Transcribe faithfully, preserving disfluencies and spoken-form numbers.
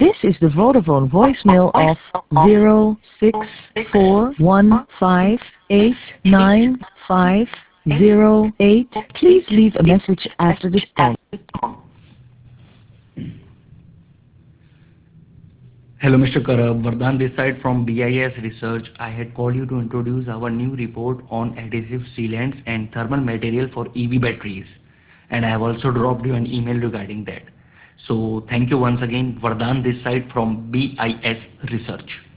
This is the Vodafone voicemail of zero six four one five eight nine five zero eight. Please leave a message after the tone. Hello, Mister Karab. Vardhan this side from B I S Research. I had called you to introduce our new report on adhesive sealants and thermal material for E V batteries. And I have also dropped you an email regarding that. So thank you once again, Vardhan this side from B I S Research.